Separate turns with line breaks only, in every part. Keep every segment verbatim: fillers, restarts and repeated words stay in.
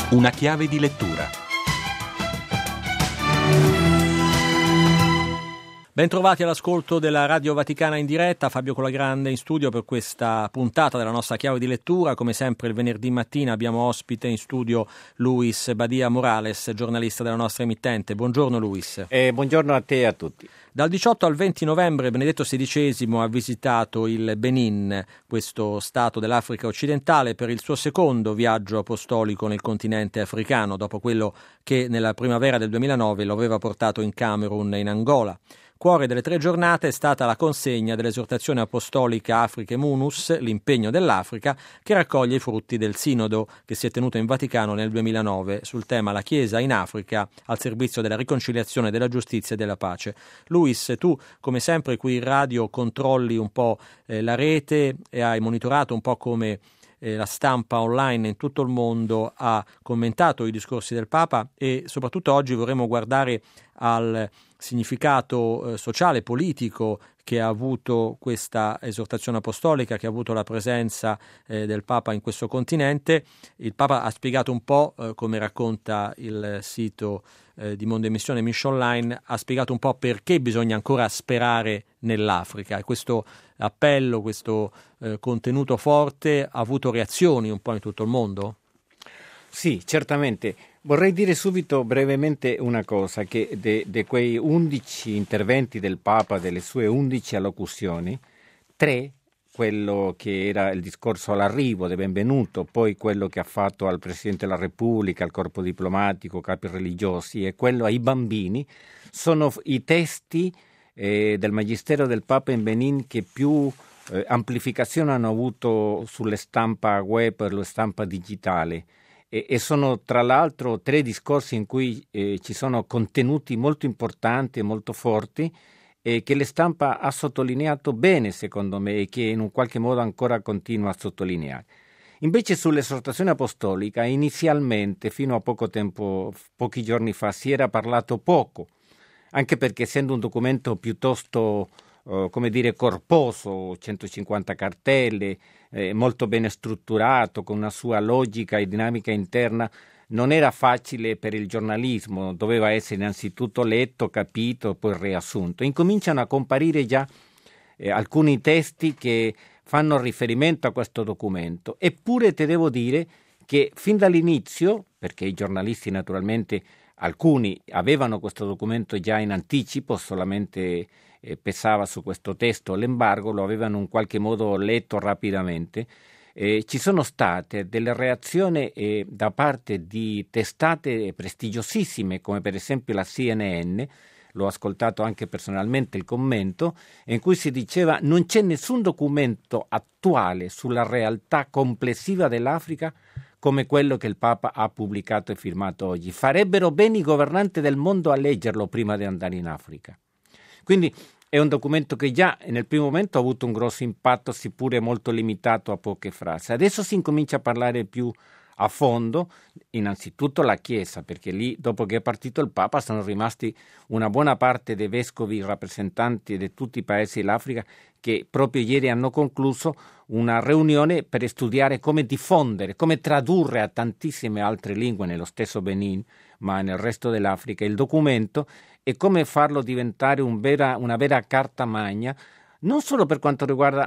Una chiave di lettura. Bentrovati all'ascolto della Radio Vaticana in diretta, Fabio Colagrande in studio per questa puntata della nostra chiave di lettura. Come sempre il venerdì mattina abbiamo ospite in studio Luis Badia Morales, giornalista della nostra emittente. Buongiorno Luis.
Eh, buongiorno a te e a tutti.
Dal diciotto al venti novembre Benedetto sedicesimo ha visitato il Benin, questo stato dell'Africa occidentale, per il suo secondo viaggio apostolico nel continente africano, dopo quello che nella primavera del duemilanove lo aveva portato in Camerun e in Angola. Cuore delle tre giornate è stata la consegna dell'esortazione apostolica Africae Munus, l'impegno dell'Africa, che raccoglie i frutti del sinodo che si è tenuto in Vaticano nel duemilanove sul tema La Chiesa in Africa al servizio della riconciliazione, della giustizia e della pace. Luis, tu come sempre qui in radio controlli un po' eh, la rete e hai monitorato un po' come eh, la stampa online in tutto il mondo ha commentato i discorsi del Papa e soprattutto oggi vorremmo guardare al significato eh, sociale, politico che ha avuto questa esortazione apostolica, che ha avuto la presenza eh, del Papa in questo continente. Il Papa ha spiegato un po', eh, come racconta il sito eh, di Mondo Emissione Mission Online, ha spiegato un po' perché bisogna ancora sperare nell'Africa. E questo appello, questo eh, contenuto forte ha avuto reazioni un po' in tutto il mondo?
Sì, certamente. Vorrei dire subito brevemente una cosa, che di quei undici interventi del Papa, delle sue undici allocuzioni, tre, quello che era il discorso all'arrivo del benvenuto, poi quello che ha fatto al Presidente della Repubblica, al corpo diplomatico, capi religiosi, e quello ai bambini, sono i testi eh, del Magistero del Papa in Benin che più eh, amplificazione hanno avuto sulle stampa web e sulla stampa digitale. E sono tra l'altro tre discorsi in cui eh, ci sono contenuti molto importanti e molto forti e che la stampa ha sottolineato bene secondo me e che in un qualche modo ancora continua a sottolineare. Invece sull'esortazione apostolica inizialmente fino a poco tempo, pochi giorni fa, si era parlato poco, anche perché essendo un documento piuttosto Uh, come dire corposo, centocinquanta cartelle, eh, molto bene strutturato, con una sua logica e dinamica interna, non era facile per il giornalismo, doveva essere innanzitutto letto, capito, poi riassunto. Incominciano a comparire già eh, alcuni testi che fanno riferimento a questo documento, eppure te devo dire che fin dall'inizio, perché i giornalisti naturalmente alcuni avevano questo documento già in anticipo, solamente eh, pesava su questo testo l'embargo, lo avevano in qualche modo letto rapidamente. Eh, ci sono state delle reazioni eh, da parte di testate prestigiosissime, come per esempio la C N N, l'ho ascoltato anche personalmente il commento, in cui si diceva non c'è nessun documento attuale sulla realtà complessiva dell'Africa come quello che il Papa ha pubblicato e firmato oggi. Farebbero bene i governanti del mondo a leggerlo prima di andare in Africa. Quindi è un documento che già nel primo momento ha avuto un grosso impatto, seppure molto limitato a poche frasi. Adesso si incomincia a parlare più a fondo, innanzitutto la Chiesa, perché lì dopo che è partito il Papa sono rimasti una buona parte dei vescovi rappresentanti di tutti i paesi dell'Africa che proprio ieri hanno concluso una riunione per studiare come diffondere, come tradurre a tantissime altre lingue nello stesso Benin, ma nel resto dell'Africa, il documento e come farlo diventare un vera, una vera carta magna, non solo per quanto riguarda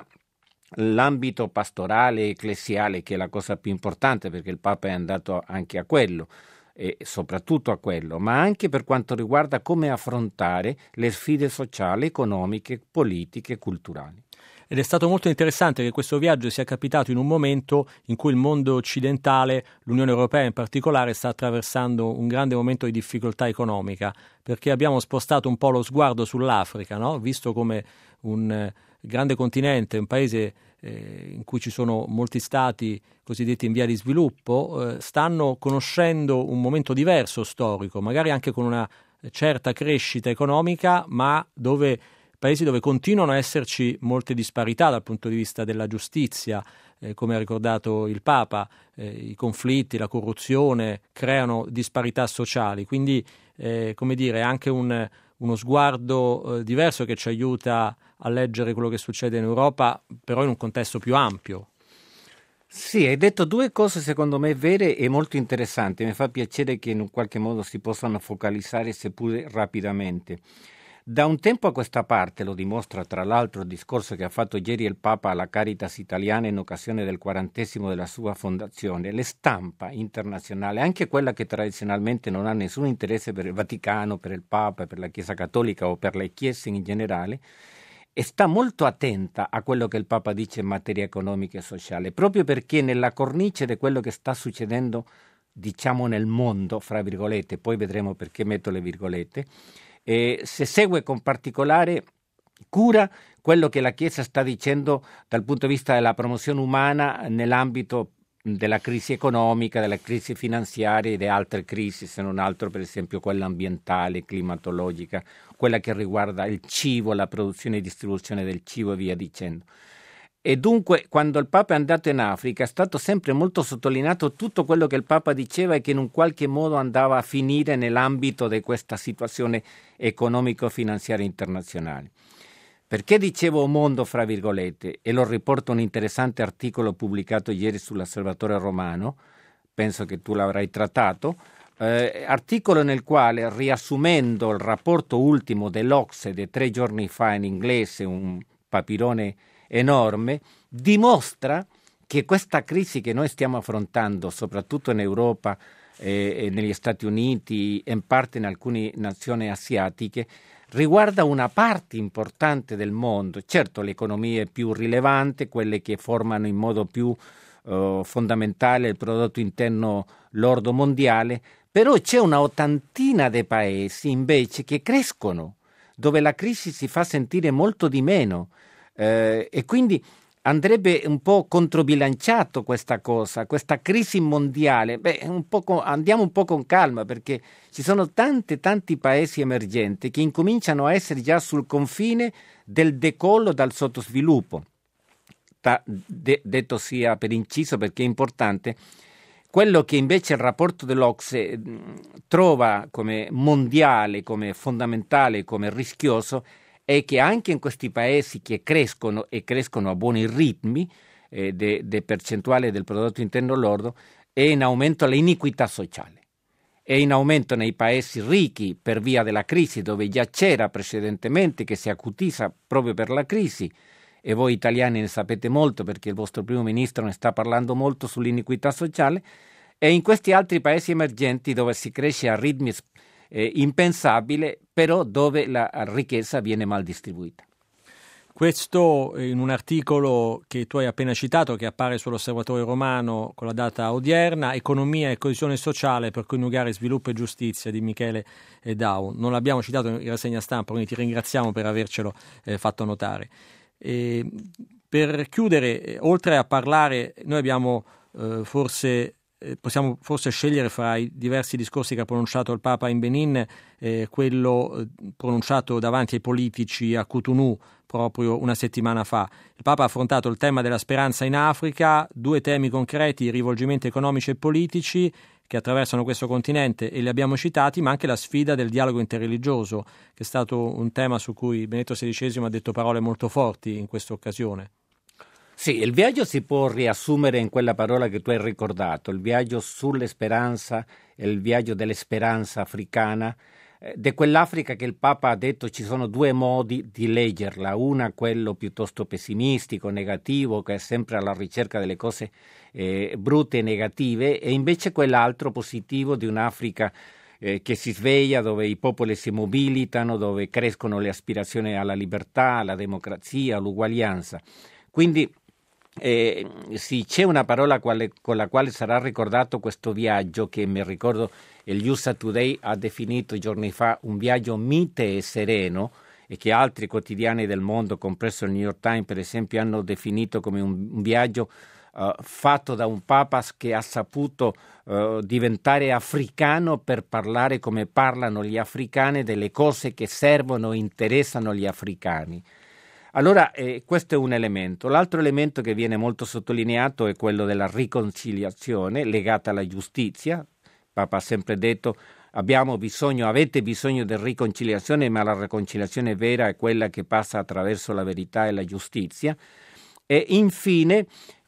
l'ambito pastorale e ecclesiale, che è la cosa più importante perché il Papa è andato anche a quello e soprattutto a quello, ma anche per quanto riguarda come affrontare le sfide sociali, economiche, politiche, culturali.
Ed è stato molto interessante che questo viaggio sia capitato in un momento in cui il mondo occidentale, l'Unione Europea in particolare, sta attraversando un grande momento di difficoltà economica, perché abbiamo spostato un po' lo sguardo sull'Africa, no? Visto come un eh, grande continente, un paese eh, in cui ci sono molti stati cosiddetti in via di sviluppo, eh, stanno conoscendo un momento diverso storico, magari anche con una certa crescita economica, ma dove paesi dove continuano a esserci molte disparità dal punto di vista della giustizia, eh, come ha ricordato il Papa, eh, i conflitti, la corruzione creano disparità sociali, quindi eh, come dire, anche un, uno sguardo eh, diverso che ci aiuta a leggere quello che succede in Europa, però in un contesto più ampio.
Sì, hai detto due cose secondo me vere e molto interessanti. Mi fa piacere che in qualche modo si possano focalizzare, seppure rapidamente. Da un tempo a questa parte, lo dimostra tra l'altro il discorso che ha fatto ieri il Papa alla Caritas italiana in occasione del quarantesimo della sua fondazione, le stampa internazionale, anche quella che tradizionalmente non ha nessun interesse per il Vaticano, per il Papa, per la Chiesa Cattolica o per le chiese in generale, e sta molto attenta a quello che il Papa dice in materia economica e sociale, proprio perché nella cornice di quello che sta succedendo, diciamo nel mondo, fra virgolette, poi vedremo perché metto le virgolette, e se segue con particolare cura quello che la Chiesa sta dicendo dal punto di vista della promozione umana nell'ambito della crisi economica, della crisi finanziaria e di altre crisi, se non altro per esempio quella ambientale, climatologica, quella che riguarda il cibo, la produzione e distribuzione del cibo e via dicendo. E dunque quando il Papa è andato in Africa è stato sempre molto sottolineato tutto quello che il Papa diceva e che in un qualche modo andava a finire nell'ambito di questa situazione economico-finanziaria internazionale. Perché dicevo mondo fra virgolette, e lo riporta un interessante articolo pubblicato ieri sull'Osservatore Romano, penso che tu l'avrai trattato, eh, articolo nel quale, riassumendo il rapporto ultimo dell'Ocse di tre giorni fa in inglese, un papirone enorme, dimostra che questa crisi che noi stiamo affrontando, soprattutto in Europa eh, e negli Stati Uniti e in parte in alcune nazioni asiatiche, riguarda una parte importante del mondo, certo le economie più rilevanti, quelle che formano in modo più eh, fondamentale il prodotto interno lordo mondiale, però c'è una ottantina di paesi invece che crescono, dove la crisi si fa sentire molto di meno eh, e quindi andrebbe un po' controbilanciato questa cosa, questa crisi mondiale. Beh, un po' con, andiamo un po' con calma perché ci sono tanti tanti paesi emergenti che incominciano a essere già sul confine del decollo dal sottosviluppo. Ta, de, detto sia per inciso perché è importante, quello che invece il rapporto dell'Ocse trova come mondiale, come fondamentale, come rischioso, è che anche in questi paesi che crescono e crescono a buoni ritmi eh, de, de percentuale del prodotto interno lordo, è in aumento l'iniquità sociale. È in aumento nei paesi ricchi per via della crisi, dove già c'era precedentemente, che si acutizza proprio per la crisi, e voi italiani ne sapete molto perché il vostro primo ministro ne sta parlando molto sull'iniquità sociale, e in questi altri paesi emergenti dove si cresce a ritmi eh, impensabili, però dove la ricchezza viene mal distribuita.
Questo in un articolo che tu hai appena citato, che appare sull'Osservatore Romano con la data odierna, Economia e coesione sociale per coniugare sviluppo e giustizia, di Michele Dau. Non l'abbiamo citato in rassegna stampa, quindi ti ringraziamo per avercelo eh, fatto notare. E per chiudere, oltre a parlare, noi abbiamo eh, forse eh, possiamo forse scegliere fra i diversi discorsi che ha pronunciato il Papa in Benin eh, quello eh, pronunciato davanti ai politici a Cotonou proprio una settimana fa. Il Papa ha affrontato il tema della speranza in Africa, due temi concreti, i rivolgimenti economici e politici che attraversano questo continente, e li abbiamo citati, ma anche la sfida del dialogo interreligioso, che è stato un tema su cui Benedetto sedicesimo ha detto parole molto forti in questa occasione.
Sì, il viaggio si può riassumere in quella parola che tu hai ricordato, il viaggio sull'esperanza, il viaggio dell'esperanza africana, eh, di quell'Africa che il Papa ha detto ci sono due modi di leggerla, una quello piuttosto pessimistico, negativo, che è sempre alla ricerca delle cose eh, brutte e negative, e invece quell'altro positivo di un'Africa eh, che si sveglia, dove i popoli si mobilitano, dove crescono le aspirazioni alla libertà, alla democrazia, all'uguaglianza. Quindi Eh, sì, c'è una parola quale, con la quale sarà ricordato questo viaggio che mi ricordo il U S A Today ha definito giorni fa un viaggio mite e sereno, e che altri quotidiani del mondo, compreso il New York Times per esempio, hanno definito come un, un viaggio uh, fatto da un Papa che ha saputo uh, diventare africano per parlare come parlano gli africani delle cose che servono e interessano gli africani. Allora, eh, questo è un elemento. L'altro elemento che viene molto sottolineato è quello della riconciliazione legata alla giustizia. Papa ha sempre detto, abbiamo bisogno, avete bisogno di riconciliazione, ma la riconciliazione vera è quella che passa attraverso la verità e la giustizia. E infine,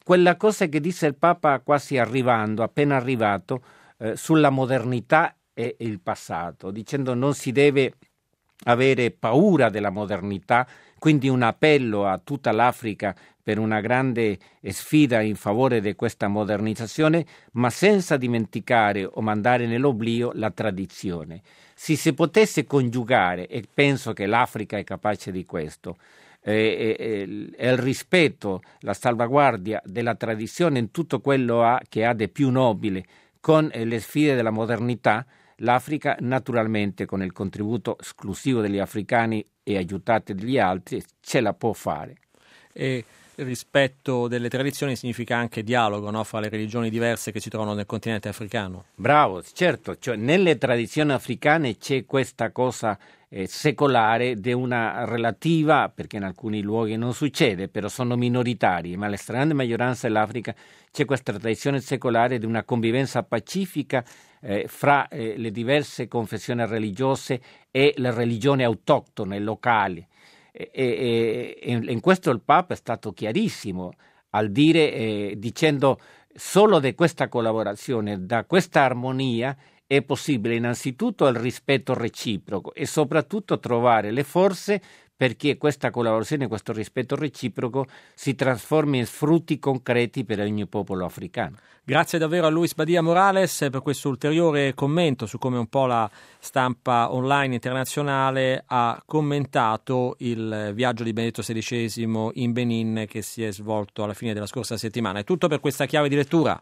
quella cosa che disse il Papa quasi arrivando, appena arrivato, eh, sulla modernità e il passato, dicendo non si deve avere paura della modernità, quindi un appello a tutta l'Africa per una grande sfida in favore di questa modernizzazione, ma senza dimenticare o mandare nell'oblio la tradizione. Se si potesse coniugare, e penso che l'Africa è capace di questo, eh, eh, il rispetto, la salvaguardia della tradizione in tutto quello ha, che ha di più nobile, con eh, le sfide della modernità, l'Africa naturalmente con il contributo esclusivo degli africani e aiutati dagli altri ce la può fare.
E il rispetto delle tradizioni significa anche dialogo, no? Fra le religioni diverse che si trovano nel continente africano.
Bravo, certo, cioè, nelle tradizioni africane c'è questa cosa eh, secolare di una relativa, perché in alcuni luoghi non succede, però sono minoritari, ma nella stragrande maggioranza dell'Africa c'è questa tradizione secolare di una convivenza pacifica eh, fra eh, le diverse confessioni religiose e le religioni autoctone, locali. E, e, e in questo il Papa è stato chiarissimo al dire, eh, dicendo solo di questa collaborazione, da questa armonia è possibile innanzitutto il rispetto reciproco e soprattutto trovare le forze perché questa collaborazione, questo rispetto reciproco si trasformi in frutti concreti per ogni popolo africano.
Grazie davvero a Luis Badia Morales per questo ulteriore commento su come un po' la stampa online internazionale ha commentato il viaggio di Benedetto sedicesimo in Benin che si è svolto alla fine della scorsa settimana. È tutto per questa chiave di lettura.